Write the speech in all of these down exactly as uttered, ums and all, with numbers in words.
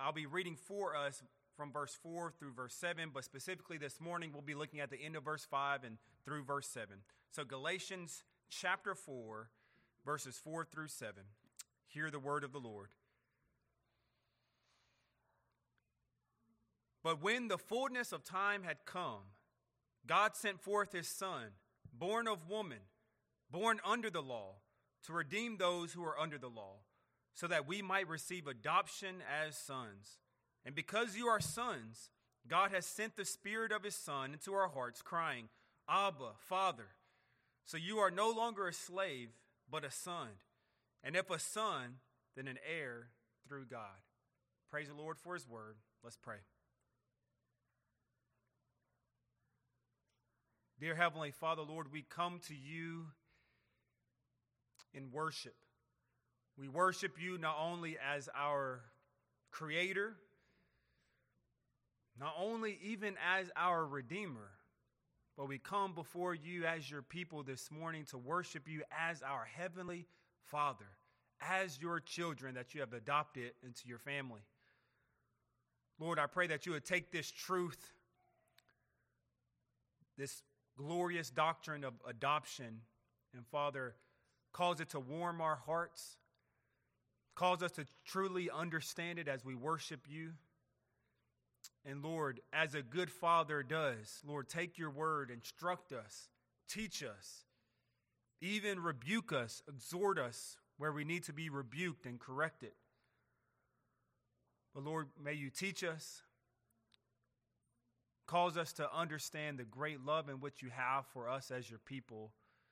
I'll be reading for us from verse four through verse seven, but specifically this morning we'll be looking at the end of verse five and through verse seven. So Galatians chapter four, verses four through seven. Hear the word of the Lord. But when the fullness of time had come, God sent forth his Son, born of woman, born under the law, to redeem those who are under the law, so that we might receive adoption as sons. And because you are sons, God has sent the Spirit of his Son into our hearts, crying, Abba, Father. So you are no longer a slave, but a son. And if a son, then an heir through God. Praise the Lord for his word. Let's pray. Dear Heavenly Father, Lord, we come to you in worship. We worship you not only as our Creator, not only even as our Redeemer, but we come before you as your people this morning to worship you as our Heavenly Father, as your children that you have adopted into your family. Lord, I pray that you would take this truth, this glorious doctrine of adoption, and Father, cause it to warm our hearts, cause us to truly understand it as we worship you. And Lord, as a good father does, Lord, take your word, instruct us, teach us, even rebuke us, exhort us where we need to be rebuked and corrected. But Lord, may you teach us, cause us to understand the great love in which you have for us as your people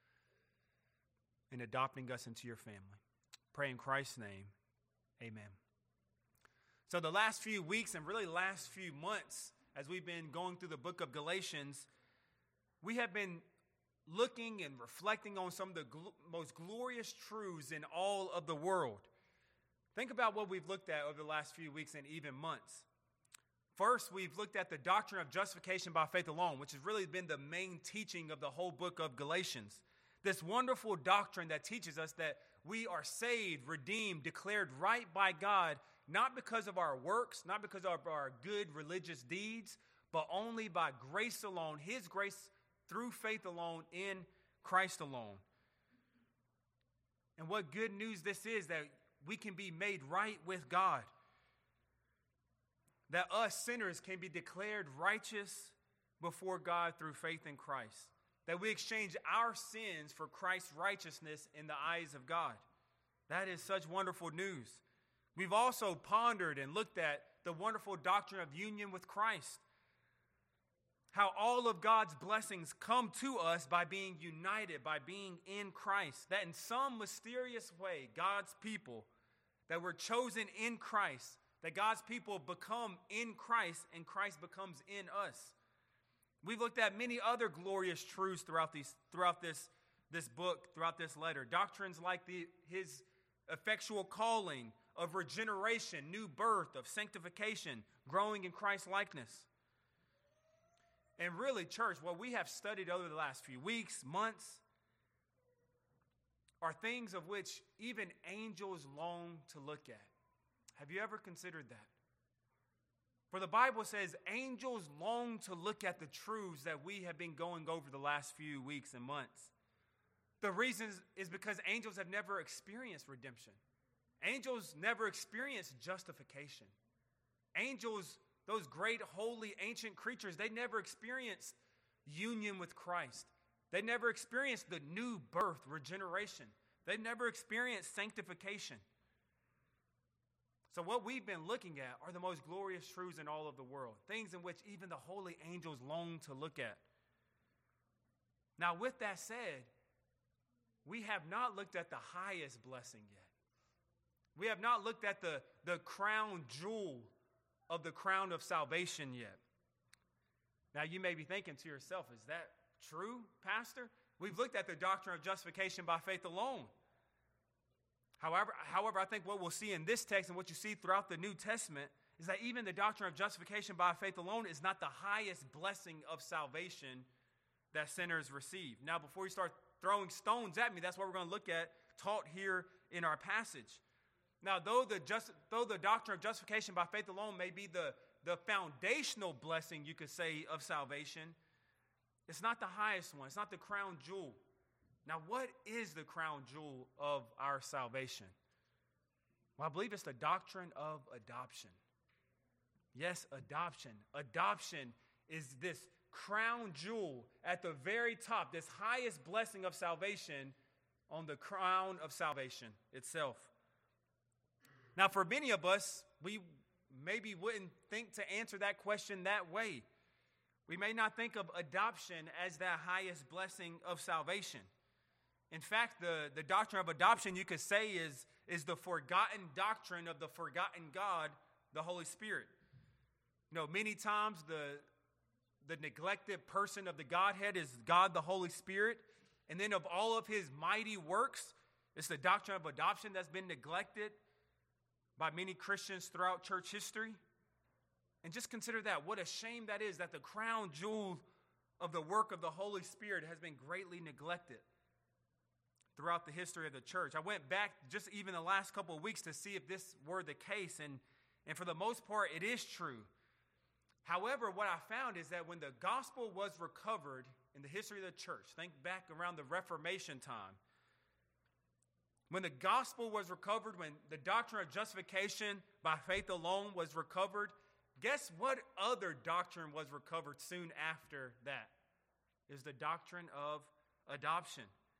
in adopting us into your family. Pray in Christ's name, amen. So the last few weeks and really last few months, as we've been going through the book of Galatians, we have been looking and reflecting on some of the gl- most glorious truths in all of the world. Think about what we've looked at over the last few weeks and even months. First, we've looked at the doctrine of justification by faith alone, which has really been the main teaching of the whole book of Galatians. This wonderful doctrine that teaches us that we are saved, redeemed, declared right by God, not because of our works, not because of our good religious deeds, but only by grace alone, his grace through faith alone in Christ alone. And what good news this is, that we can be made right with God. That us sinners can be declared righteous before God through faith in Christ. That we exchange our sins for Christ's righteousness in the eyes of God. That is such wonderful news. We've also pondered and looked at the wonderful doctrine of union with Christ. How all of God's blessings come to us by being united, by being in Christ. That in some mysterious way, God's people, that were chosen in Christ, that God's people become in Christ and Christ becomes in us. We've looked at many other glorious truths throughout these, throughout this, this book, throughout this letter. Doctrines like the, his effectual calling of regeneration, new birth, of sanctification, growing in Christ's likeness. And really, church, what we have studied over the last few weeks, months, are things of which even angels long to look at. Have you ever considered that? For the Bible says angels long to look at the truths that we have been going over the last few weeks and months. The reason is because angels have never experienced redemption. Angels never experienced justification. Angels, those great, holy, ancient creatures, they never experienced union with Christ. They never experienced the new birth, regeneration. They never experienced sanctification. So what we've been looking at are the most glorious truths in all of the world, things in which even the holy angels long to look at. Now, with that said, we have not looked at the highest blessing yet. We have not looked at the, the crown jewel of the crown of salvation yet. Now, you may be thinking to yourself, is that true, Pastor? We've looked at the doctrine of justification by faith alone. However, however, I think what we'll see in this text and what you see throughout the New Testament is that even the doctrine of justification by faith alone is not the highest blessing of salvation that sinners receive. Now, before you start throwing stones at me, that's what we're going to look at taught here in our passage. Now, though the, just, though the doctrine of justification by faith alone may be the, the foundational blessing, you could say, of salvation, it's not the highest one. It's not the crown jewel. Now, what is the crown jewel of our salvation? Well, I believe it's the doctrine of adoption. Yes, adoption. Adoption is this crown jewel at the very top, this highest blessing of salvation on the crown of salvation itself. Now, for many of us, we maybe wouldn't think to answer that question that way. We may not think of adoption as the highest blessing of salvation. In fact, the, the doctrine of adoption, you could say, is, is the forgotten doctrine of the forgotten God, the Holy Spirit. You know, many times the, the neglected person of the Godhead is God, the Holy Spirit. And then of all of his mighty works, it's the doctrine of adoption that's been neglected by many Christians throughout church history. And just consider that. What a shame that is, that the crown jewel of the work of the Holy Spirit has been greatly neglected throughout the history of the church. I went back just even the last couple of weeks to see if this were the case, and, and for the most part, it is true. However, what I found is that when the gospel was recovered in the history of the church, think back around the Reformation time, when the gospel was recovered, when the doctrine of justification by faith alone was recovered, guess what other doctrine was recovered soon after that? Is the doctrine of adoption.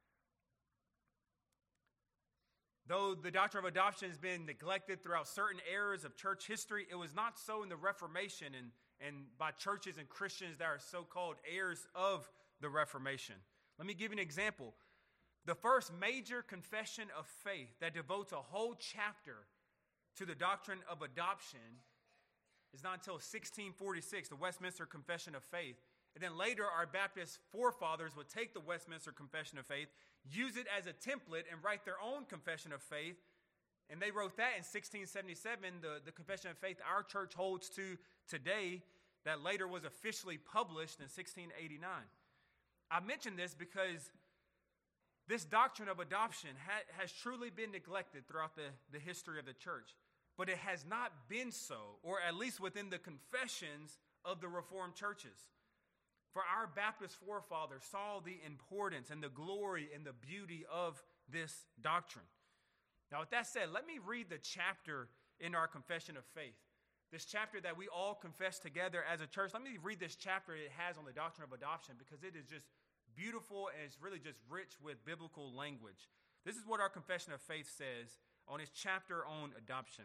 Though the doctrine of adoption has been neglected throughout certain eras of church history, it was not so in the Reformation and, and by churches and Christians that are so-called heirs of the Reformation. Let me give you an example. The first major confession of faith that devotes a whole chapter to the doctrine of adoption is not until sixteen forty-six, the Westminster Confession of Faith. And then later, our Baptist forefathers would take the Westminster Confession of Faith, use it as a template, and write their own Confession of Faith. And they wrote that in sixteen seventy-seven, the, the Confession of Faith our church holds to today, that later was officially published in sixteen eighty-nine. I mention this because this doctrine of adoption ha- has truly been neglected throughout the, the history of the church. But it has not been so, or at least within the confessions of the Reformed churches. For our Baptist forefathers saw the importance and the glory and the beauty of this doctrine. Now, with that said, let me read the chapter in our Confession of Faith. This chapter that we all confess together as a church. Let me read this chapter it has on the doctrine of adoption, because it is just beautiful and it's really just rich with biblical language. This is what our Confession of Faith says on its chapter on adoption.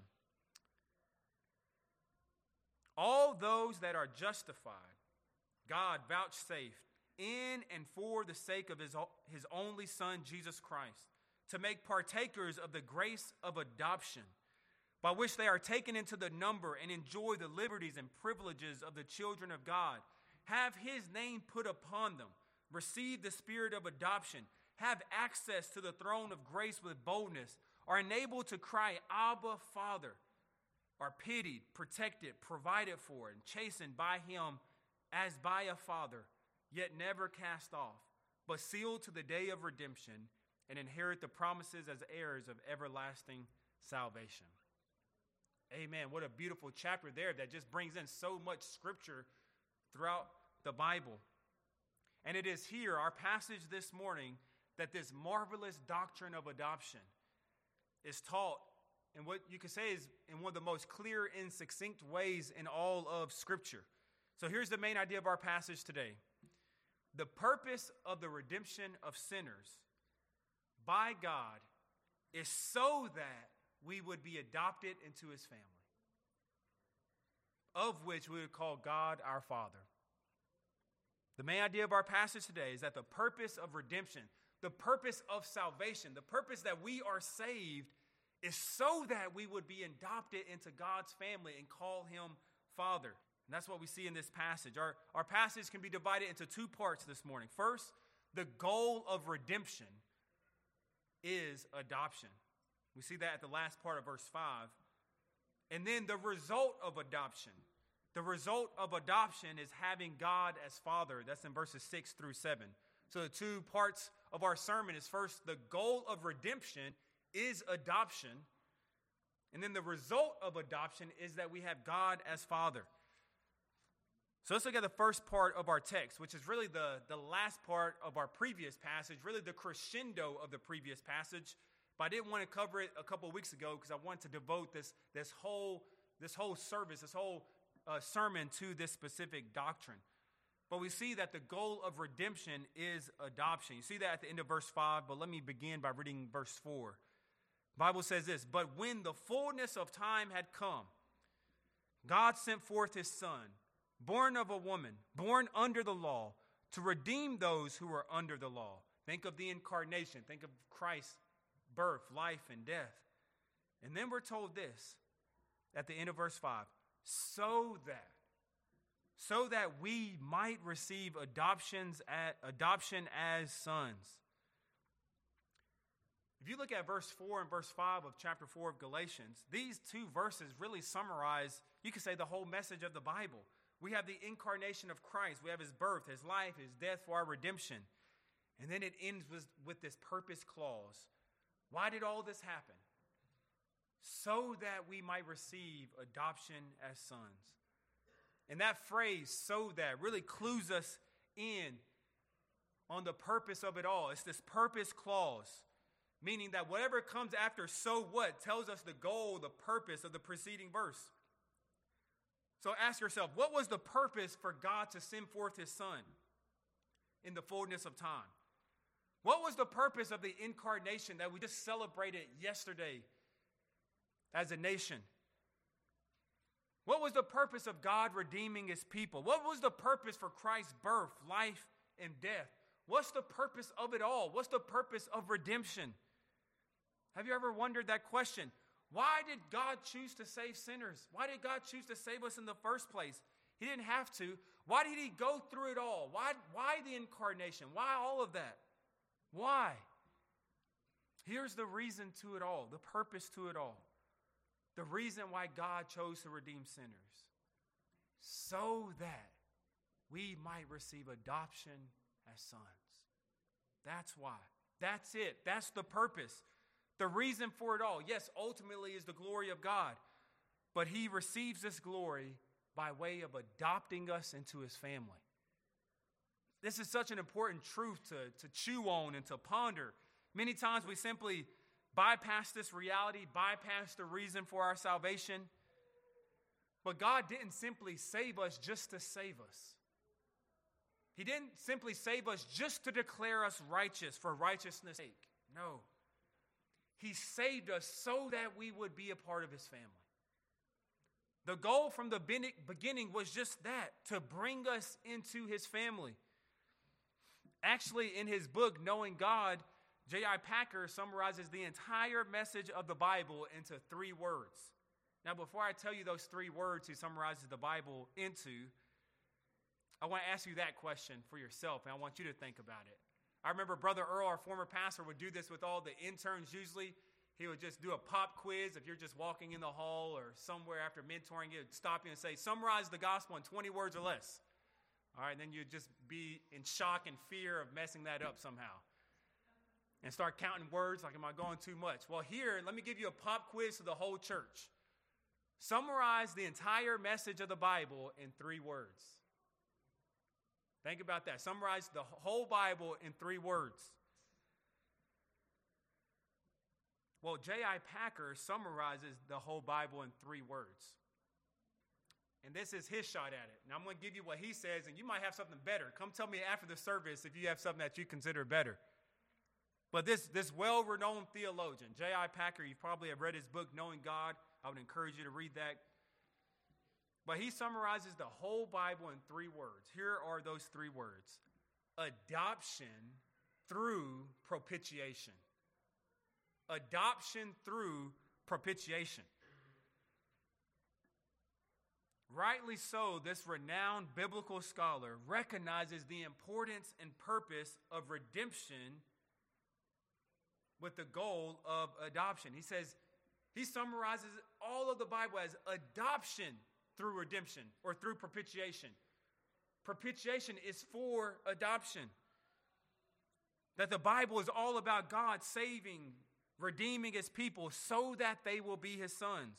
All those that are justified, God vouchsafed in and for the sake of his, his only Son, Jesus Christ, to make partakers of the grace of adoption, by which they are taken into the number and enjoy the liberties and privileges of the children of God, have his name put upon them, receive the spirit of adoption, have access to the throne of grace with boldness, are enabled to cry, Abba, Father, are pitied, protected, provided for, and chastened by him as by a father, yet never cast off, but sealed to the day of redemption, and inherit the promises as heirs of everlasting salvation. Amen. What a beautiful chapter there that just brings in so much scripture throughout the Bible. And it is here, our passage this morning, that this marvelous doctrine of adoption is taught in what you could say is in one of the most clear and succinct ways in all of Scripture. So here's the main idea of our passage today. The purpose of the redemption of sinners by God is so that we would be adopted into his family, of which we would call God our Father. The main idea of our passage today is that the purpose of redemption, the purpose of salvation, the purpose that we are saved is so that we would be adopted into God's family and call him Father. And that's what we see in this passage. Our, our passage can be divided into two parts this morning. First, the goal of redemption is adoption. We see that at the last part of verse five. And then the result of adoption. The result of adoption is having God as Father. That's in verses six through seven. So the two parts of our sermon is first, the goal of redemption is adoption. And then the result of adoption is that we have God as Father. So let's look at the first part of our text, which is really the, the last part of our previous passage, really the crescendo of the previous passage. But I didn't want to cover it a couple of weeks ago because I want to devote this, this, whole, this whole service, this whole uh, sermon to this specific doctrine. But we see that the goal of redemption is adoption. You see that at the end of verse five, but let me begin by reading verse four. The Bible says this, "But when the fullness of time had come, God sent forth his Son, born of a woman, born under the law, to redeem those who were under the law." Think of the incarnation. Think of Christ's birth, life, and death. And then we're told this at the end of verse five, so that, so that we might receive adoptions at, adoption as sons. If you look at verse four and verse five of chapter four of Galatians, these two verses really summarize, you could say, the whole message of the Bible. We have the incarnation of Christ. We have his birth, his life, his death for our redemption. And then it ends with, with this purpose clause. Why did all this happen? So that we might receive adoption as sons. And that phrase, "so that," really clues us in on the purpose of it all. It's this purpose clause, meaning that whatever comes after "so what" tells us the goal, the purpose of the preceding verse. So ask yourself, what was the purpose for God to send forth his Son in the fullness of time? What was the purpose of the incarnation that we just celebrated yesterday as a nation? What was the purpose of God redeeming his people? What was the purpose for Christ's birth, life, and death? What's the purpose of it all? What's the purpose of redemption? Have you ever wondered that question? Why did God choose to save sinners? Why did God choose to save us in the first place? He didn't have to. Why did he go through it all? Why, why the incarnation? Why all of that? Why? Here's the reason to it all, the purpose to it all. The reason why God chose to redeem sinners. So that we might receive adoption as sons. That's why. That's it. That's the purpose. The reason for it all, yes, ultimately is the glory of God. But he receives this glory by way of adopting us into his family. This is such an important truth to, to chew on and to ponder. Many times we simply bypass this reality, bypass the reason for our salvation. But God didn't simply save us just to save us. He didn't simply save us just to declare us righteous for righteousness' sake. No. He saved us so that we would be a part of his family. The goal from the beginning was just that, to bring us into his family. Actually, in his book, Knowing God, J I Packer summarizes the entire message of the Bible into three words. Now, before I tell you those three words he summarizes the Bible into, I want to ask you that question for yourself, and I want you to think about it. I remember Brother Earl, our former pastor, would do this with all the interns usually. He would just do a pop quiz. If you're just walking in the hall or somewhere after mentoring, he would stop you and say, summarize the gospel in twenty words or less. All right, and then you'd just be in shock and fear of messing that up somehow. And start counting words like, am I going too much? Well, here, let me give you a pop quiz to the whole church. Summarize the entire message of the Bible in three words. Think about that. Summarize the whole Bible in three words. Well, J I Packer summarizes the whole Bible in three words. And this is his shot at it. And I'm going to give you what he says, and you might have something better. Come tell me after the service if you have something that you consider better. But this, this well-renowned theologian, J I Packer, you probably have read his book, Knowing God. I would encourage you to read that. But he summarizes the whole Bible in three words. Here are those three words. Adoption through propitiation. Adoption through propitiation. Rightly so, this renowned biblical scholar recognizes the importance and purpose of redemption with the goal of adoption. He says, he summarizes all of the Bible as adoption through redemption or through propitiation. Propitiation is for adoption. That the Bible is all about God saving, redeeming his people so that they will be his sons.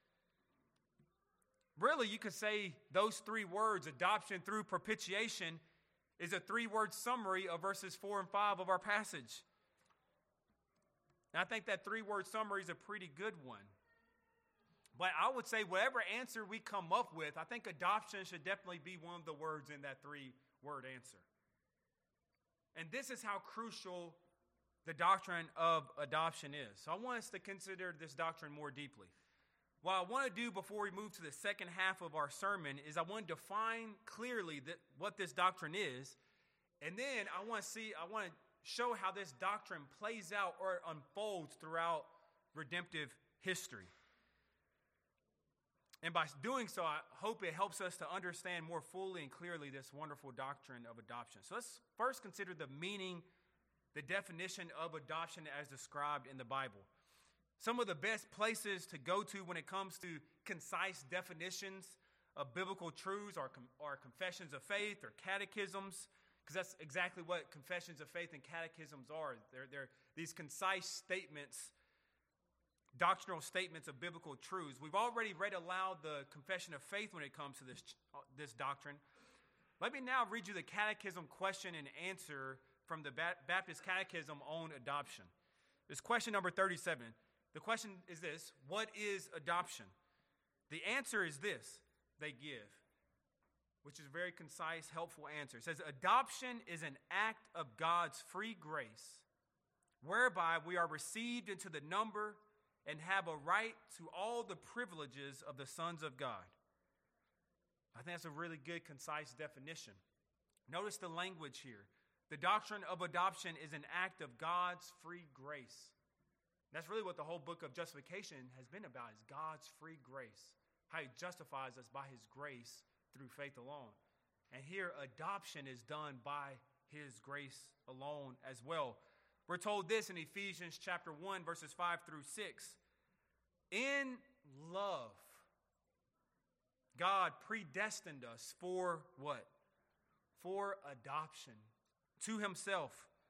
Really, you could say those three words, adoption through propitiation, is a three-word summary of verses four and five of our passage. And I think that three-word summary is a pretty good one. But I would say whatever answer we come up with, I think adoption should definitely be one of the words in that three-word answer. And this is how crucial the doctrine of adoption is. So I want us to consider this doctrine more deeply. What I want to do before we move to the second half of our sermon is I want to define clearly that what this doctrine is, and then I want to see, I want to show how this doctrine plays out or unfolds throughout redemptive history. And by doing so, I hope it helps us to understand more fully and clearly this wonderful doctrine of adoption. So let's first consider the meaning, the definition of adoption as described in the Bible. Some of the best places to go to when it comes to concise definitions of biblical truths are, are confessions of faith or catechisms, because that's exactly what confessions of faith and catechisms are. They're, they're these concise statements, doctrinal statements of biblical truths. We've already read aloud the confession of faith when it comes to this, this doctrine. Let me now read you the catechism question and answer from the Baptist Catechism on adoption. It's question number thirty-seven. The question is this: what is adoption? The answer is this, they give, which is a very concise, helpful answer. It says, adoption is an act of God's free grace, whereby we are received into the number and have a right to all the privileges of the sons of God. I think that's a really good, concise definition. Notice the language here. The doctrine of adoption is an act of God's free grace. That's really what the whole book of justification has been about, is God's free grace, how he justifies us by his grace through faith alone. And here, adoption is done by his grace alone as well. We're told this in Ephesians chapter one, verses five through six. In love, God predestined us for what? For adoption to himself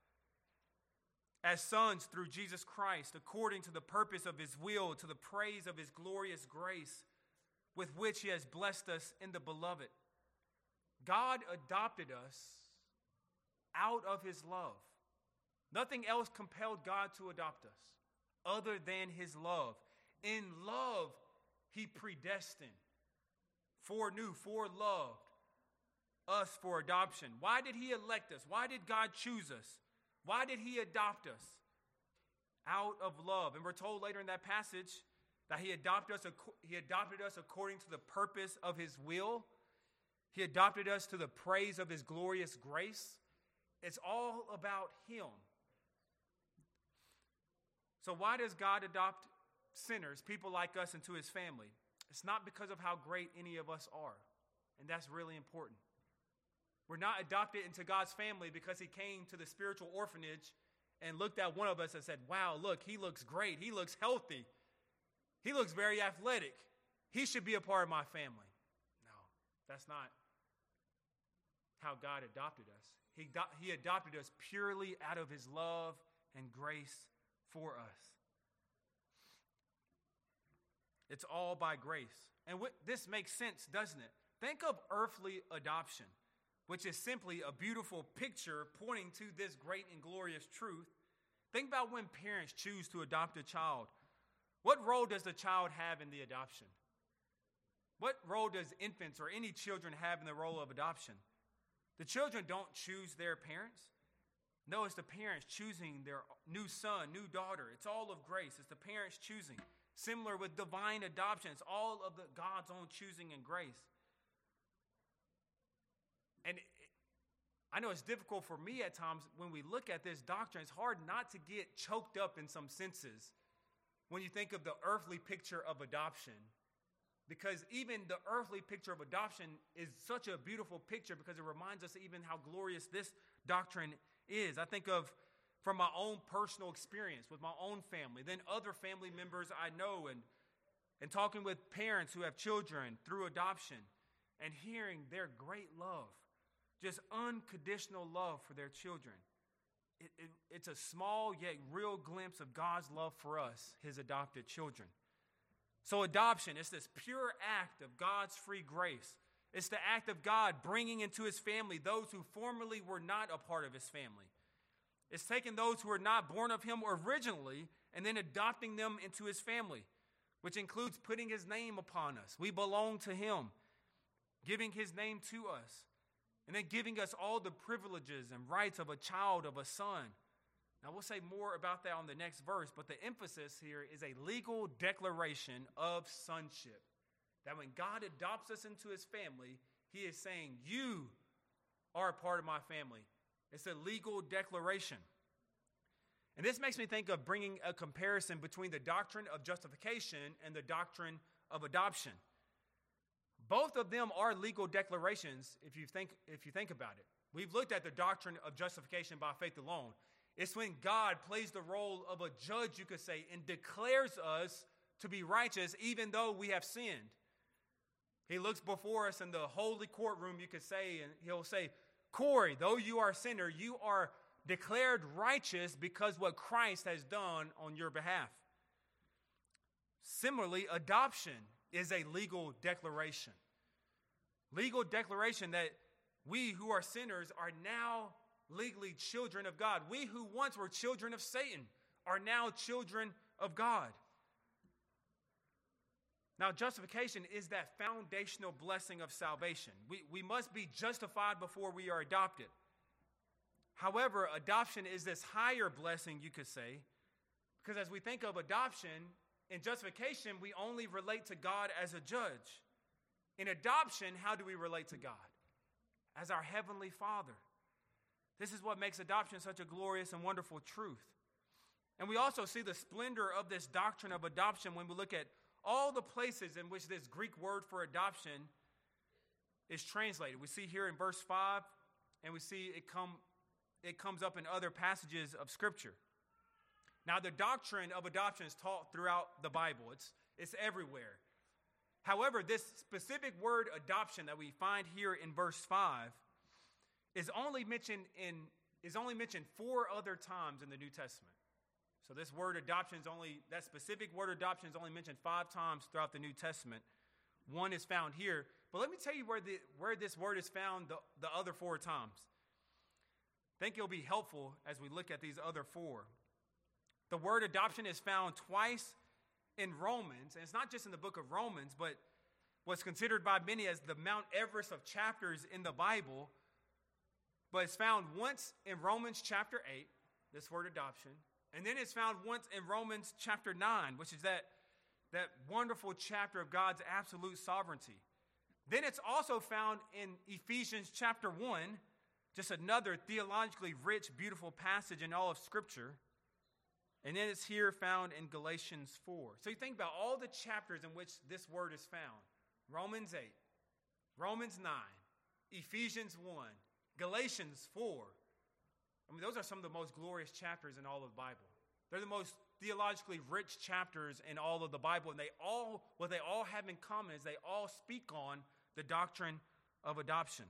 as sons through Jesus Christ, according to the purpose of his will, to the praise of his glorious grace, with which he has blessed us in the beloved. God adopted us out of his love. Nothing else compelled God to adopt us other than his love. In love, he predestined, foreknew, foreloved us for adoption. Why did he elect us? Why did God choose us? Why did he adopt us? Out of love. And we're told later in that passage that he adopted us, he adopted us according to the purpose of his will. He adopted us to the praise of his glorious grace. It's all about him. So why does God adopt sinners, people like us, into his family? It's not because of how great any of us are. And that's really important. We're not adopted into God's family because he came to the spiritual orphanage and looked at one of us and said, wow, look, he looks great. He looks healthy. He looks very athletic. He should be a part of my family. No, that's not how God adopted us. He, do- he adopted us purely out of his love and grace for us. It's all by grace. And what, this makes sense, doesn't it? Think of earthly adoption, which is simply a beautiful picture pointing to this great and glorious truth. Think about when parents choose to adopt a child. What role does the child have in the adoption? What role does infants or any children have in the role of adoption? The children don't choose their parents. No, it's the parents choosing their new son, new daughter. It's all of grace. It's the parents choosing. Similar with divine adoption. It's all of the God's own choosing and grace. And it, I know it's difficult for me at times when we look at this doctrine. It's hard not to get choked up in some senses when you think of the earthly picture of adoption. Because even the earthly picture of adoption is such a beautiful picture because it reminds us even how glorious this doctrine is. I think of from my own personal experience with my own family, then other family members I know, and, and talking with parents who have children through adoption and hearing their great love, just unconditional love for their children. it, it, it's a small yet real glimpse of God's love for us, his adopted children. So adoption is this pure act of God's free grace. It's the act of God bringing into his family those who formerly were not a part of his family. It's taking those who are not born of him originally and then adopting them into his family, which includes putting his name upon us. We belong to him, giving his name to us, and then giving us all the privileges and rights of a child, of a son. Now, we'll say more about that on the next verse, but the emphasis here is a legal declaration of sonship. That when God adopts us into his family, he is saying, you are a part of my family. It's a legal declaration. And this makes me think of bringing a comparison between the doctrine of justification and the doctrine of adoption. Both of them are legal declarations if you think, if you think about it. We've looked at the doctrine of justification by faith alone. It's when God plays the role of a judge, you could say, and declares us to be righteous even though we have sinned. He looks before us in the holy courtroom, you could say, and he'll say, Corey, though you are a sinner, you are declared righteous because what Christ has done on your behalf. Similarly, adoption is a legal declaration. Legal declaration that we who are sinners are now legally children of God. We who once were children of Satan are now children of God. Now, justification is that foundational blessing of salvation. We, we must be justified before we are adopted. However, adoption is this higher blessing, you could say, because as we think of adoption, in justification, we only relate to God as a judge. In adoption, how do we relate to God? As our heavenly Father. This is what makes adoption such a glorious and wonderful truth. And we also see the splendor of this doctrine of adoption when we look at all the places in which this Greek word for adoption is translated. We see here in verse five, and we see it come, it comes up in other passages of Scripture. Now, the doctrine of adoption is taught throughout the Bible. It's, it's everywhere. However, this specific word adoption that we find here in verse five is only mentioned in is only mentioned four other times in the New Testament. So this word adoption is only, that specific word adoption is only mentioned five times throughout the New Testament. One is found here. But let me tell you where the where this word is found the, the other four times. I think it'll be helpful as we look at these other four. The word adoption is found twice in Romans, and it's not just in the book of Romans, but what's considered by many as the Mount Everest of chapters in the Bible. But it's found once in Romans chapter eight, this word adoption. And then it's found once in Romans chapter nine, which is that, that wonderful chapter of God's absolute sovereignty. Then it's also found in Ephesians chapter one, just another theologically rich, beautiful passage in all of Scripture. And then it's here found in Galatians four. So you think about all the chapters in which this word is found. Romans eight, Romans nine, Ephesians one, Galatians four. I mean, those are some of the most glorious chapters in all of the Bible. They're the most theologically rich chapters in all of the Bible. And they all, what they all have in common is they all speak on the doctrine of adoption.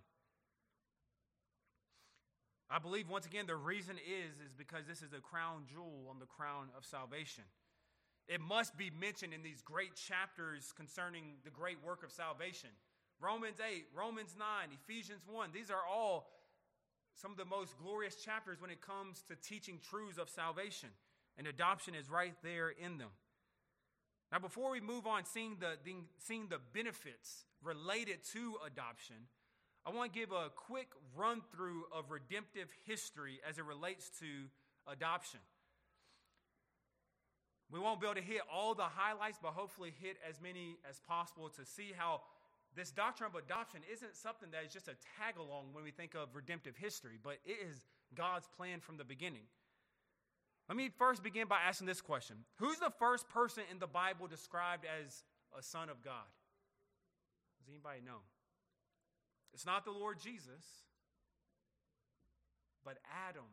I believe, once again, the reason is, is because this is the crown jewel on the crown of salvation. It must be mentioned in these great chapters concerning the great work of salvation. Romans eight, Romans nine, Ephesians one, these are all some of the most glorious chapters when it comes to teaching truths of salvation. And adoption is right there in them. Now, before we move on, seeing the, the, seeing the benefits related to adoption, I want to give a quick run-through of redemptive history as it relates to adoption. We won't be able to hit all the highlights, but hopefully hit as many as possible to see how this doctrine of adoption isn't something that is just a tag-along when we think of redemptive history, but it is God's plan from the beginning. Let me first begin by asking this question. Who's the first person in the Bible described as a son of God? Does anybody know? It's not the Lord Jesus, but Adam.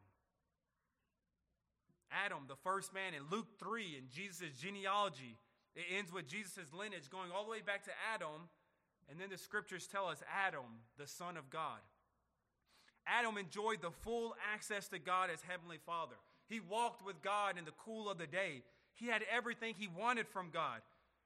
Adam, the first man in Luke three, in Jesus' genealogy. It ends with Jesus' lineage going all the way back to Adam. And then the scriptures tell us Adam, the son of God. Adam enjoyed the full access to God as Heavenly Father. He walked with God in the cool of the day. He had everything he wanted from God.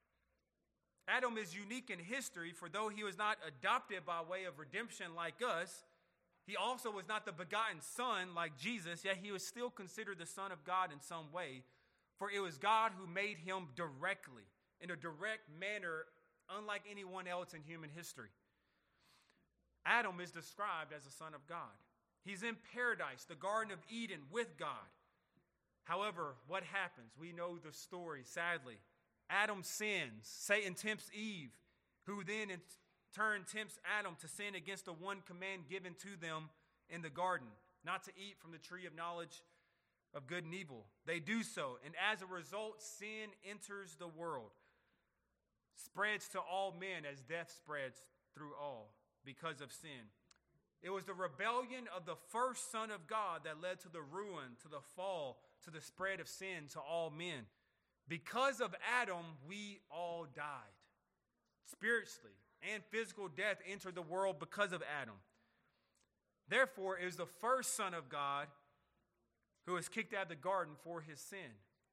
Adam is unique in history, for though he was not adopted by way of redemption like us, he also was not the begotten son like Jesus, yet he was still considered the Son of God in some way, for it was God who made him directly, in a direct manner, unlike anyone else in human history. Adam is described as the Son of God. He's in paradise, the Garden of Eden, with God. However, what happens? We know the story, sadly. Adam sins. Satan tempts Eve, who then in turn tempts Adam to sin against the one command given to them in the garden, not to eat from the tree of knowledge of good and evil. They do so, and as a result, sin enters the world, spreads to all men as death spreads through all because of sin. It was the rebellion of the first Son of God that led to the ruin, to the fall, to the spread of sin to all men. Because of Adam, we all died. Spiritually and physical death entered the world because of Adam. Therefore, it was the first Son of God who was kicked out of the garden for his sin.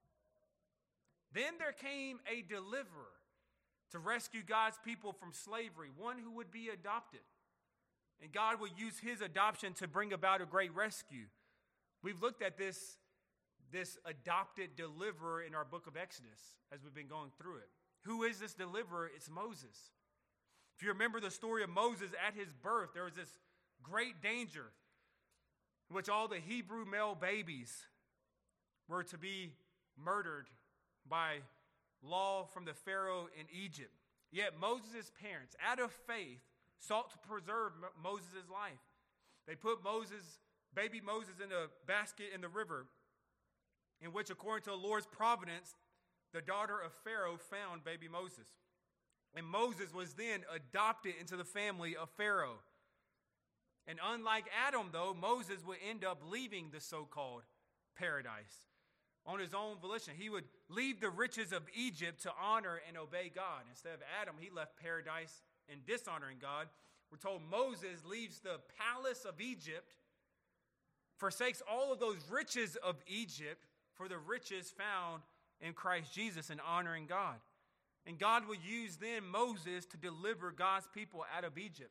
Then there came a deliverer to rescue God's people from slavery, one who would be adopted. And God would use his adoption to bring about a great rescue. We've looked at this, this adopted deliverer in our book of Exodus as we've been going through it. Who is this deliverer? It's Moses. If you remember the story of Moses at his birth, there was this great danger in which all the Hebrew male babies were to be murdered by law from the Pharaoh in Egypt. Yet Moses' parents, out of faith, sought to preserve Moses' life. They put Moses, baby Moses, in a basket in the river, in which, according to the Lord's providence, the daughter of Pharaoh found baby Moses. And Moses was then adopted into the family of Pharaoh. And unlike Adam, though, Moses would end up leaving the so-called paradise on his own volition. He would leave the riches of Egypt to honor and obey God. Instead of Adam, he left paradise in dishonoring God. We're told Moses leaves the palace of Egypt, forsakes all of those riches of Egypt for the riches found in Christ Jesus and honoring God. And God will use then Moses to deliver God's people out of Egypt.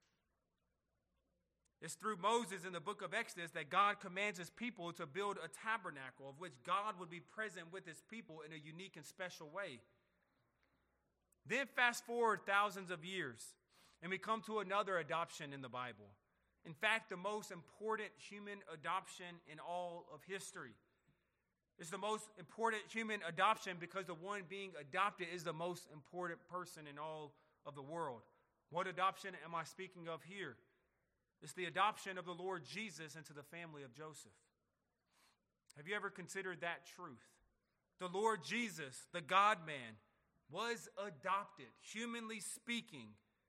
It's through Moses in the book of Exodus that God commands his people to build a tabernacle of which God would be present with his people in a unique and special way. Then fast forward thousands of years, and we come to another adoption in the Bible. In fact, the most important human adoption in all of history. It's the most important human adoption because the one being adopted is the most important person in all of the world. What adoption am I speaking of here? It's the adoption of the Lord Jesus into the family of Joseph. Have you ever considered that truth? The Lord Jesus, the God-man, was adopted, humanly speaking.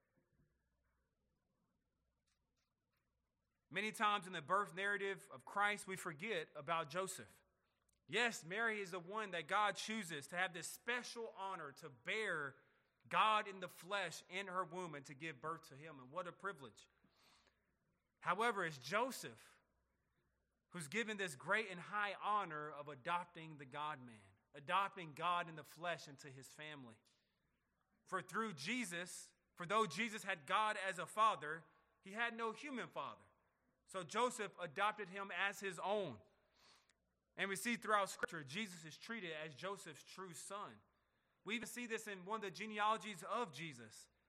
Many times in the birth narrative of Christ, we forget about Joseph. Yes, Mary is the one that God chooses to have this special honor to bear God in the flesh in her womb and to give birth to him. And what a privilege. However, it's Joseph who's given this great and high honor of adopting the God-man, adopting God in the flesh into his family. For through Jesus, for though Jesus had God as a father, he had no human father. So Joseph adopted him as his own. And we see throughout Scripture, Jesus is treated as Joseph's true son. We even see this in one of the genealogies of Jesus.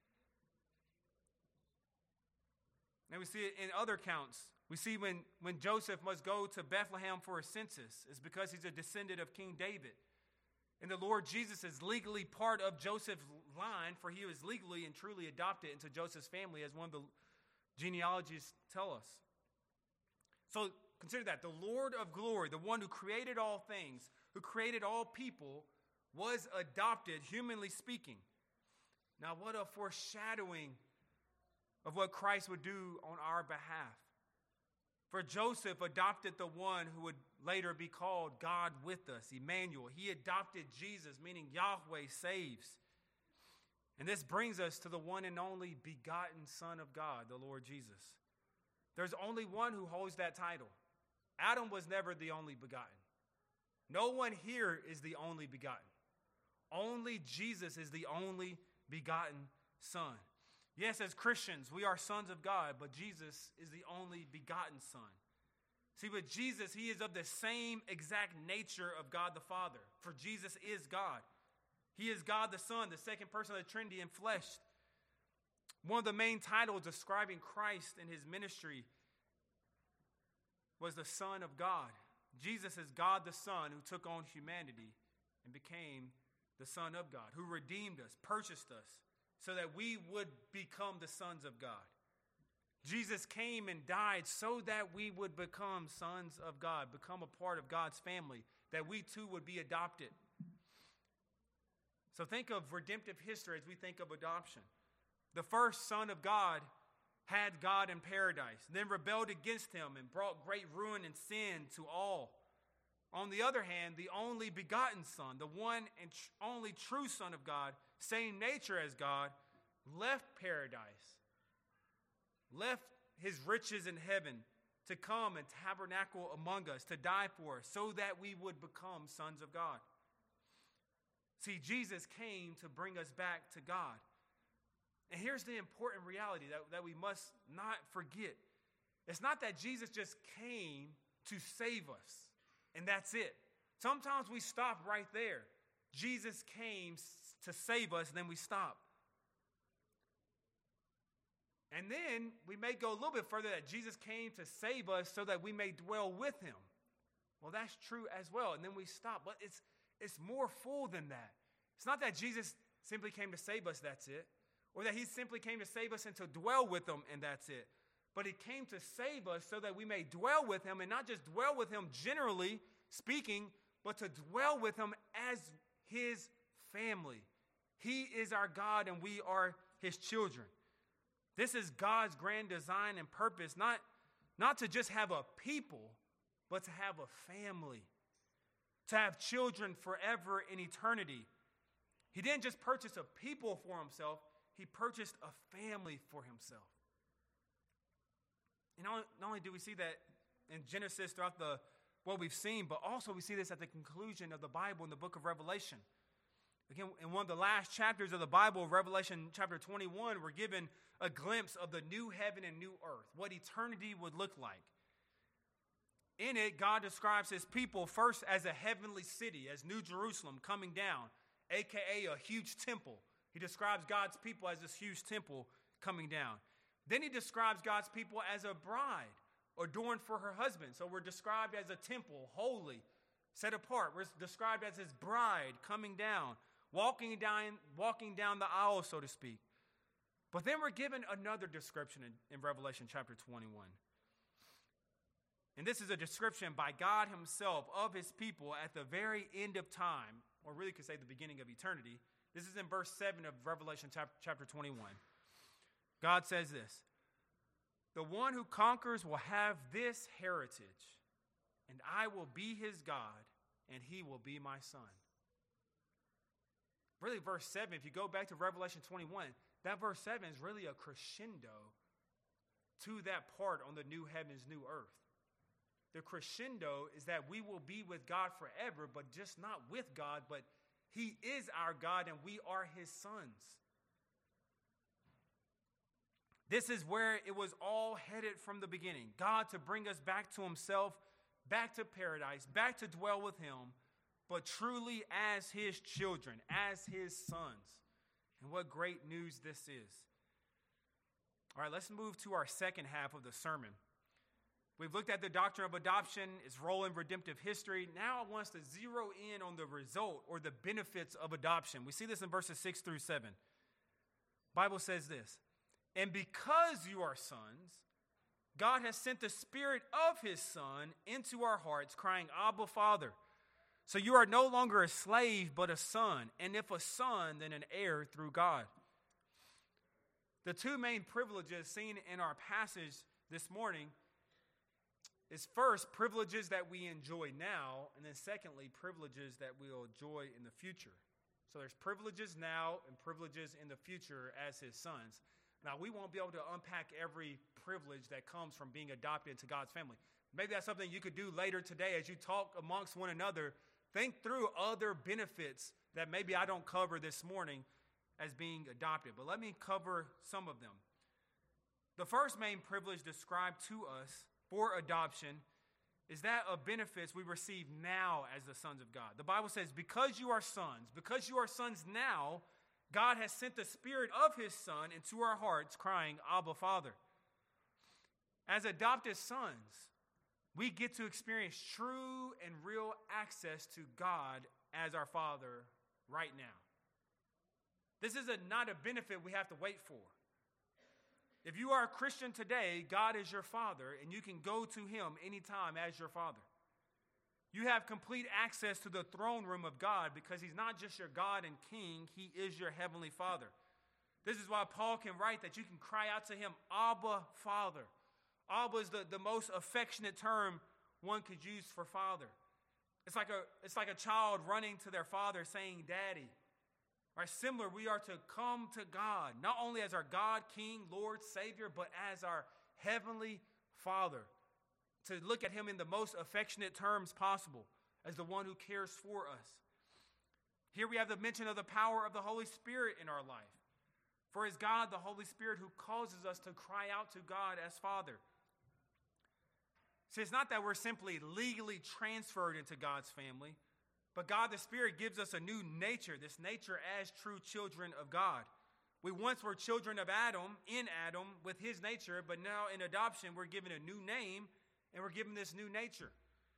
And we see it in other accounts. We see when, when Joseph must go to Bethlehem for a census, it's because he's a descendant of King David. And the Lord Jesus is legally part of Joseph's line, for he was legally and truly adopted into Joseph's family, as one of the genealogies tell us. So consider that. The Lord of glory, the one who created all things, who created all people, was adopted, humanly speaking. Now, what a foreshadowing of what Christ would do on our behalf. For Joseph adopted the one who would later be called God with us, Emmanuel. He adopted Jesus, meaning Yahweh saves. And this brings us to the one and only begotten Son of God, the Lord Jesus. There's only one who holds that title. Adam was never the only begotten. No one here is the only begotten. Only Jesus is the only begotten Son. Yes, as Christians, we are sons of God, but Jesus is the only begotten Son. See, with Jesus, he is of the same exact nature of God the Father, for Jesus is God. He is God the Son, the second person of the Trinity in flesh. One of the main titles describing Christ and his ministry was the Son of God. Jesus is God the Son who took on humanity and became the Son of God, who redeemed us, purchased us, so that we would become the sons of God. Jesus came and died so that we would become sons of God, become a part of God's family, that we too would be adopted. So think of redemptive history as we think of adoption. The first Son of God had God in paradise, then rebelled against him and brought great ruin and sin to all. On the other hand, the only begotten Son, the one and tr- only true Son of God, same nature as God, left paradise, left his riches in heaven to come and tabernacle among us, to die for us, so that we would become sons of God. See, Jesus came to bring us back to God. And here's the important reality that, that we must not forget. It's not that Jesus just came to save us, and that's it. Sometimes we stop right there. Jesus came to save us, and then we stop. And then we may go a little bit further that Jesus came to save us so that we may dwell with him. Well, that's true as well. And then we stop. But it's, it's more full than that. It's not that Jesus simply came to save us, that's it. Or that he simply came to save us and to dwell with him, and that's it. But he came to save us so that we may dwell with him, and not just dwell with him generally speaking, but to dwell with him as his family. He is our God, and we are his children. This is God's grand design and purpose, not, not to just have a people, but to have a family, to have children forever in eternity. He didn't just purchase a people for himself, he purchased a family for himself. And not, not only do we see that in Genesis throughout the what we've seen, but also we see this at the conclusion of the Bible in the book of Revelation. Again, in one of the last chapters of the Bible, Revelation chapter twenty-one, we're given a glimpse of the new heaven and new earth, what eternity would look like. In it, God describes his people first as a heavenly city, as New Jerusalem coming down, a k a a huge temple. He describes God's people as this huge temple coming down. Then he describes God's people as a bride adorned for her husband. So we're described as a temple, holy, set apart. We're described as his bride coming down, walking down, walking down the aisle, so to speak. But then we're given another description in, in Revelation chapter twenty-one. And this is a description by God himself of his people at the very end of time, or really could say the beginning of eternity. This is in verse seven of Revelation chapter twenty-one. God says this: "The one who conquers will have this heritage, and I will be his God, and he will be my son." Really, verse seven, if you go back to Revelation twenty-one, that verse seven is really a crescendo to that part on the new heavens, new earth. The crescendo is that we will be with God forever, but just not with God, but he is our God and we are his sons. This is where it was all headed from the beginning. God to bring us back to himself, back to paradise, back to dwell with him, but truly as his children, as his sons. And what great news this is. All right, let's move to our second half of the sermon. We've looked at the doctrine of adoption, its role in redemptive history. Now I want us to zero in on the result or the benefits of adoption. We see this in verses six through seven. The Bible says this: "And because you are sons, God has sent the Spirit of his Son into our hearts, crying, 'Abba, Father.' So you are no longer a slave, but a son. And if a son, then an heir through God." The two main privileges seen in our passage this morning is first, privileges that we enjoy now, and then secondly, privileges that we'll enjoy in the future. So there's privileges now and privileges in the future as his sons. Now, we won't be able to unpack every privilege that comes from being adopted into God's family. Maybe that's something you could do later today as you talk amongst one another. Think through other benefits that maybe I don't cover this morning as being adopted. But let me cover some of them. The first main privilege described to us for adoption is that of benefits we receive now as the sons of God. The Bible says, because you are sons, because you are sons now, God has sent the Spirit of his Son into our hearts, crying, Abba, Father. As adopted sons, we get to experience true and real access to God as our Father right now. This is a, not a benefit we have to wait for. If you are a Christian today, God is your Father, and you can go to him anytime as your Father. You have complete access to the throne room of God because he's not just your God and King, he is your Heavenly Father. This is why Paul can write that you can cry out to him, Abba, Father. Abba is the, the most affectionate term one could use for father. It's like a, it's like a child running to their father saying, Daddy. Right? Similar, we are to come to God, not only as our God, King, Lord, Savior, but as our Heavenly Father. To look at him in the most affectionate terms possible, as the one who cares for us. Here we have the mention of the power of the Holy Spirit in our life. For it is God, the Holy Spirit, who causes us to cry out to God as Father. See, it's not that we're simply legally transferred into God's family, but God the Spirit gives us a new nature, this nature as true children of God. We once were children of Adam, in Adam, with his nature, but now in adoption we're given a new name, and we're given this new nature.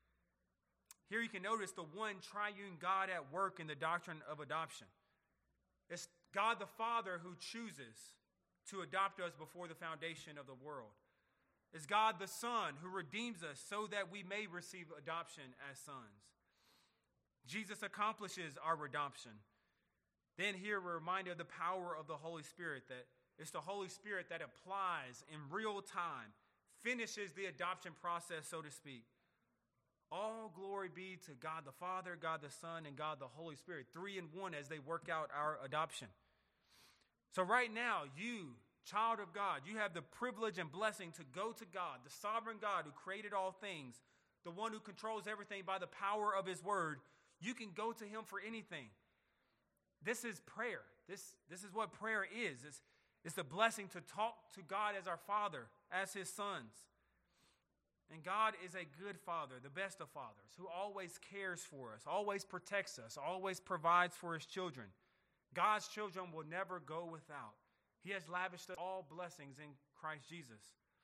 Here you can notice the one triune God at work in the doctrine of adoption. It's God the Father who chooses to adopt us before the foundation of the world. It's God the Son who redeems us so that we may receive adoption as sons. Jesus accomplishes our redemption. Then here we're reminded of the power of the Holy Spirit, that it's the Holy Spirit that applies in real time, finishes the adoption process, so to speak. All glory be to God the Father, God the Son, and God the Holy Spirit, three in one as they work out our adoption. So right now, you, child of God, you have the privilege and blessing to go to God, the sovereign God who created all things, the one who controls everything by the power of his word. You can go to him for anything. This is prayer. This, this is what prayer is. It's, it's the blessing to talk to God as our Father, as his sons. And God is a good Father, the best of fathers, who always cares for us, always protects us, always provides for his children. God's children will never go without. He has lavished us all blessings in Christ Jesus.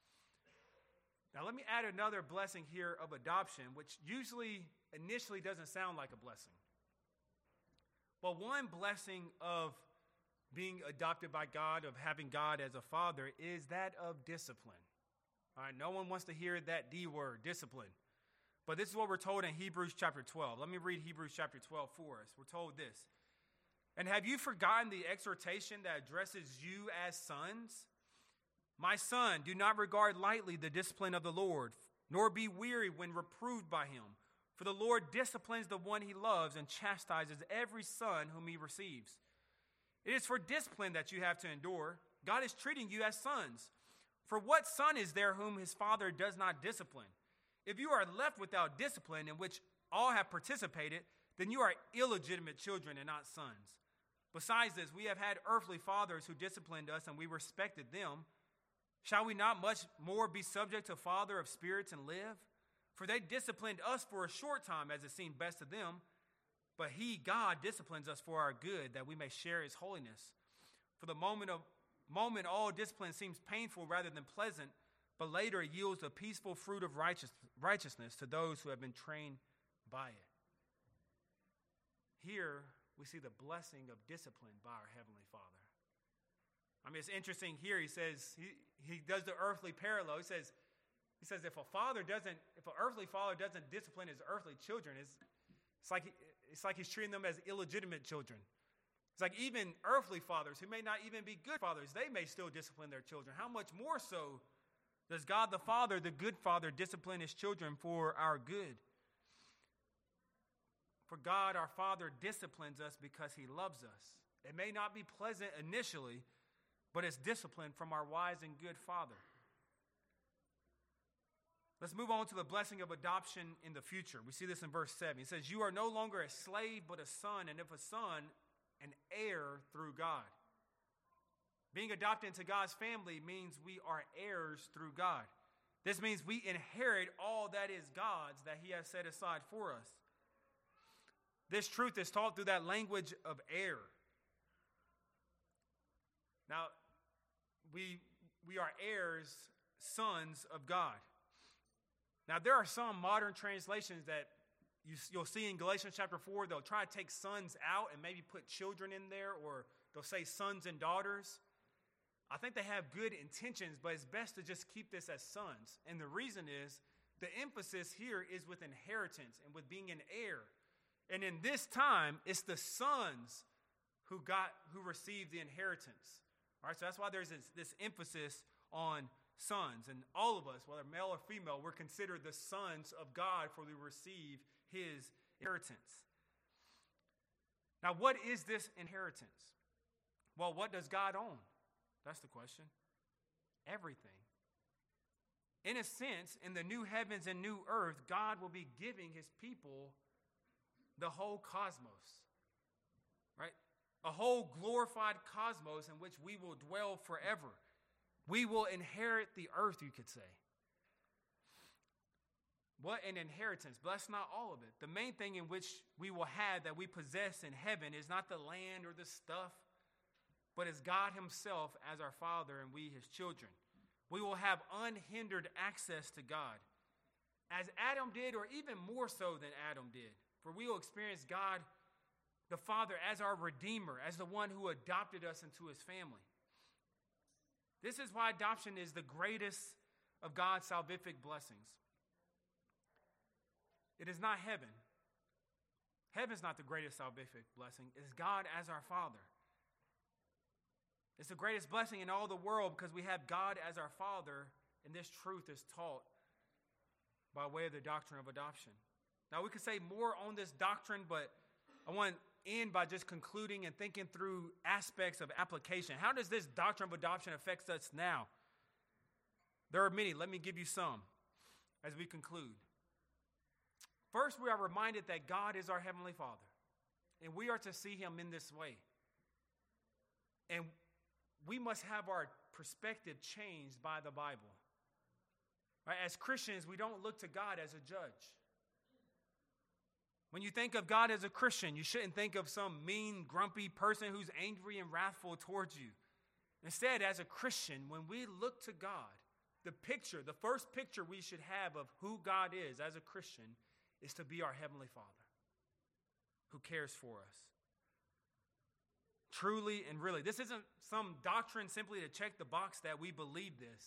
Now let me add another blessing here of adoption, which usually initially doesn't sound like a blessing. But one blessing of being adopted by God, of having God as a father, is that of discipline. All right, no one wants to hear that D word, discipline. But this is what we're told in Hebrews chapter twelve. Let me read Hebrews chapter twelve for us. We're told this. And have you forgotten the exhortation that addresses you as sons? My son, do not regard lightly the discipline of the Lord, nor be weary when reproved by him. For the Lord disciplines the one he loves and chastises every son whom he receives. It is for discipline that you have to endure. God is treating you as sons. For what son is there whom his father does not discipline? If you are left without discipline, in which all have participated, then you are illegitimate children and not sons. Besides this, we have had earthly fathers who disciplined us, and we respected them. Shall we not much more be subject to Father of spirits and live? For they disciplined us for a short time as it seemed best to them, but he, God, disciplines us for our good, that we may share his holiness. For the moment of moment, all discipline seems painful rather than pleasant, but later it yields a peaceful fruit of righteous, righteousness to those who have been trained by it. Here we see the blessing of discipline by our Heavenly Father. I mean, it's interesting here. He says, he, he does the earthly parallel. He says, he says, if a father doesn't, if an earthly father doesn't discipline his earthly children, it's, it's like, it's like he's treating them as illegitimate children. It's like even earthly fathers who may not even be good fathers, they may still discipline their children. How much more so does God the Father, the good Father, discipline his children for our good? For God, our Father, disciplines us because he loves us. It may not be pleasant initially, but it's discipline from our wise and good Father. Let's move on to the blessing of adoption in the future. We see this in verse seven. He says, you are no longer a slave, but a son, and if a son, an heir through God. Being adopted into God's family means we are heirs through God. This means we inherit all that is God's that he has set aside for us. This truth is taught through that language of heir. Now, we, we are heirs, sons of God. Now, there are some modern translations that you, you'll see in Galatians chapter four, they'll try to take sons out and maybe put children in there, or they'll say sons and daughters. I think they have good intentions, but it's best to just keep this as sons. And the reason is, the emphasis here is with inheritance and with being an heir. And in this time, it's the sons who got, who received the inheritance. All right, so that's why there's this, this emphasis on sons. And all of us, whether male or female, we're considered the sons of God, for we receive his inheritance. Now, what is this inheritance? Well, what does God own? That's the question. Everything. In a sense, in the new heavens and new earth, God will be giving his people the whole cosmos, right? A whole glorified cosmos in which we will dwell forever. We will inherit the earth, you could say. What an inheritance, but that's not all of it. The main thing in which we will have that we possess in heaven is not the land or the stuff, but is God himself as our Father and we his children. We will have unhindered access to God, as Adam did, or even more so than Adam did. For we will experience God, the Father, as our Redeemer, as the one who adopted us into his family. This is why adoption is the greatest of God's salvific blessings. It is not heaven. Heaven's not the greatest salvific blessing. It's God as our Father. It's the greatest blessing in all the world because we have God as our Father, and this truth is taught by way of the doctrine of adoption. Now, we could say more on this doctrine, but I want to end by just concluding and thinking through aspects of application. How does this doctrine of adoption affect us now? There are many. Let me give you some as we conclude. First, we are reminded that God is our Heavenly Father, and we are to see him in this way. And we must have our perspective changed by the Bible. Right? As Christians, we don't look to God as a judge. When you think of God as a Christian, you shouldn't think of some mean, grumpy person who's angry and wrathful towards you. Instead, as a Christian, when we look to God, the picture, the first picture we should have of who God is as a Christian is to be our Heavenly Father who cares for us. Truly and really. This isn't some doctrine simply to check the box that we believe this.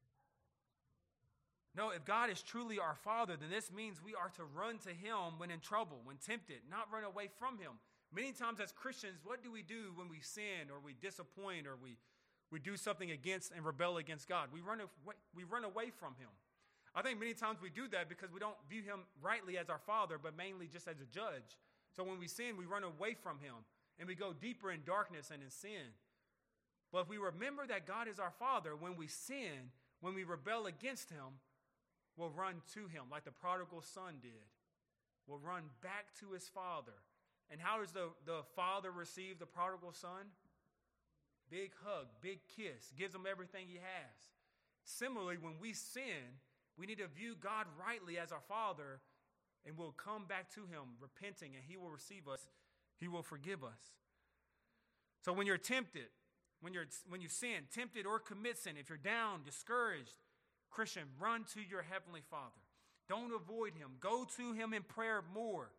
No, if God is truly our Father, then this means we are to run to him when in trouble, when tempted, not run away from him. Many times as Christians, what do we do when we sin or we disappoint or we, we do something against and rebel against God? We run away, we run away from him. I think many times we do that because we don't view him rightly as our Father, but mainly just as a judge. So when we sin, we run away from him and we go deeper in darkness and in sin. But if we remember that God is our Father, when we sin, when we rebel against him, we'll run to him like the prodigal son did. We'll run back to his father. And how does the, the father receive the prodigal son? Big hug, big kiss, gives him everything he has. Similarly, when we sin, we need to view God rightly as our Father, and we'll come back to him repenting, and he will receive us. He will forgive us. So when you're tempted, when you're when you sin, tempted or commit sin, if you're down, discouraged, Christian, run to your Heavenly Father. Don't avoid him. Go to him in prayer more.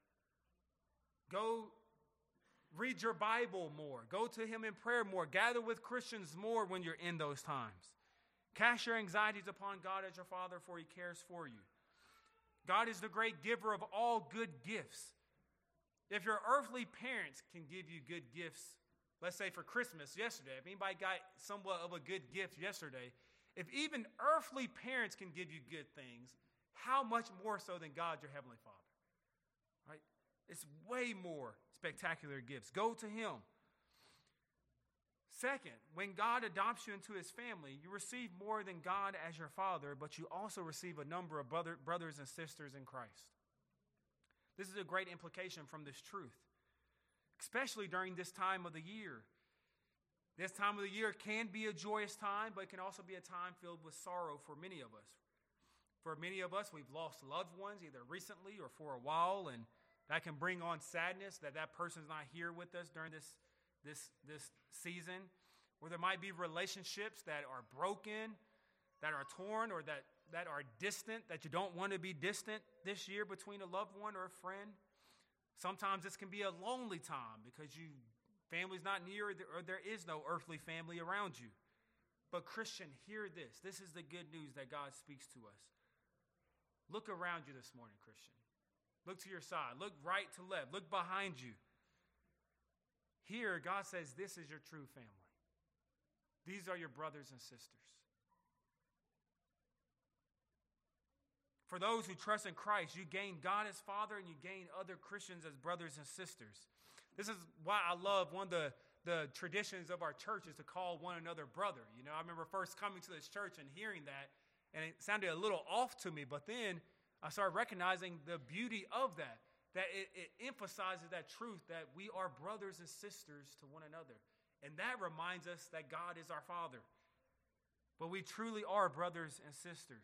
Go read your Bible more. Go to him in prayer more. Gather with Christians more when you're in those times. Cast your anxieties upon God as your Father, for he cares for you. God is the great giver of all good gifts. If your earthly parents can give you good gifts, let's say for Christmas yesterday, if anybody got somewhat of a good gift yesterday, if even earthly parents can give you good things, how much more so than God, your Heavenly Father? Right? It's way more spectacular gifts. Go to him. Second, when God adopts you into his family, you receive more than God as your father, but you also receive a number of brother, brothers and sisters in Christ. This is a great implication from this truth, especially during this time of the year. This time of the year can be a joyous time, but it can also be a time filled with sorrow for many of us. For many of us, we've lost loved ones either recently or for a while, and that can bring on sadness that that person's not here with us during this, this, this season. Or there might be relationships that are broken, that are torn, or that, that are distant, that you don't want to be distant this year between a loved one or a friend. Sometimes this can be a lonely time because you family's not near or there is no earthly family around you. But Christian, hear this. This is the good news that God speaks to us. Look around you this morning, Christian. Look to your side. Look right to left. Look behind you. Here, God says this is your true family. These are your brothers and sisters. For those who trust in Christ, you gain God as Father and you gain other Christians as brothers and sisters. This is why I love one of the, the traditions of our church is to call one another brother. You know, I remember first coming to this church and hearing that, and it sounded a little off to me, but then I started recognizing the beauty of that, that it, it emphasizes that truth that we are brothers and sisters to one another. And that reminds us that God is our Father. But we truly are brothers and sisters.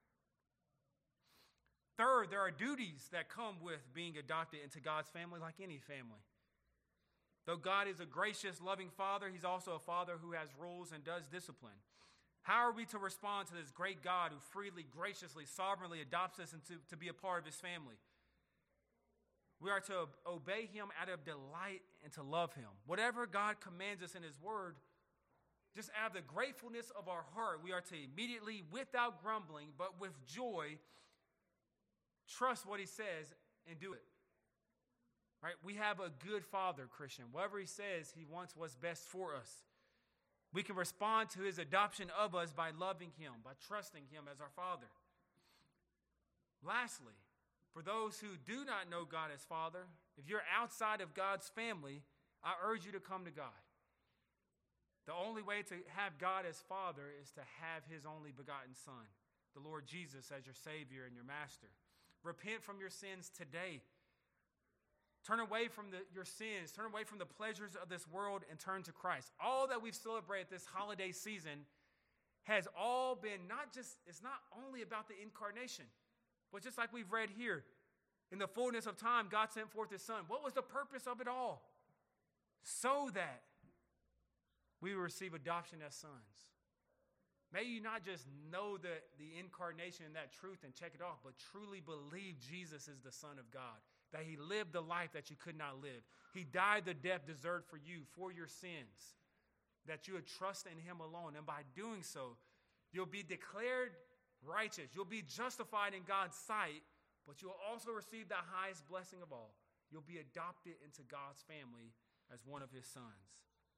Third, there are duties that come with being adopted into God's family like any family. Though God is a gracious, loving Father, he's also a Father who has rules and does discipline. How are we to respond to this great God who freely, graciously, sovereignly adopts us into, to be a part of his family? We are to obey him out of delight and to love him. Whatever God commands us in his word, just out of the gratefulness of our heart, we are to immediately, without grumbling, but with joy, trust what he says and do it. Right? We have a good Father, Christian. Whatever he says, he wants what's best for us. We can respond to his adoption of us by loving him, by trusting him as our Father. Lastly, for those who do not know God as Father, if you're outside of God's family, I urge you to come to God. The only way to have God as Father is to have his only begotten Son, the Lord Jesus, as your Savior and your Master. Repent from your sins today. Turn away from the, your sins. Turn away from the pleasures of this world and turn to Christ. All that we've celebrated this holiday season has all been not just, it's not only about the incarnation, but just like we've read here, in the fullness of time, God sent forth his Son. What was the purpose of it all? So that we will receive adoption as sons. May you not just know the, the incarnation and that truth and check it off, but truly believe Jesus is the Son of God, that he lived the life that you could not live. He died the death deserved for you, for your sins, that you would trust in him alone. And by doing so, you'll be declared righteous. You'll be justified in God's sight, but you'll also receive the highest blessing of all. You'll be adopted into God's family as one of his sons.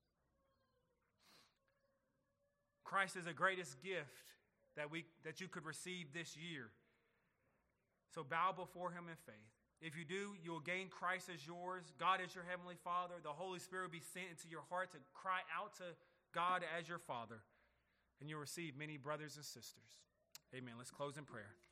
Christ is the greatest gift that we that you could receive this year. So bow before him in faith. If you do, you'll gain Christ as yours. God is your heavenly Father. The Holy Spirit will be sent into your heart to cry out to God as your Father. And you'll receive many brothers and sisters. Amen. Let's close in prayer.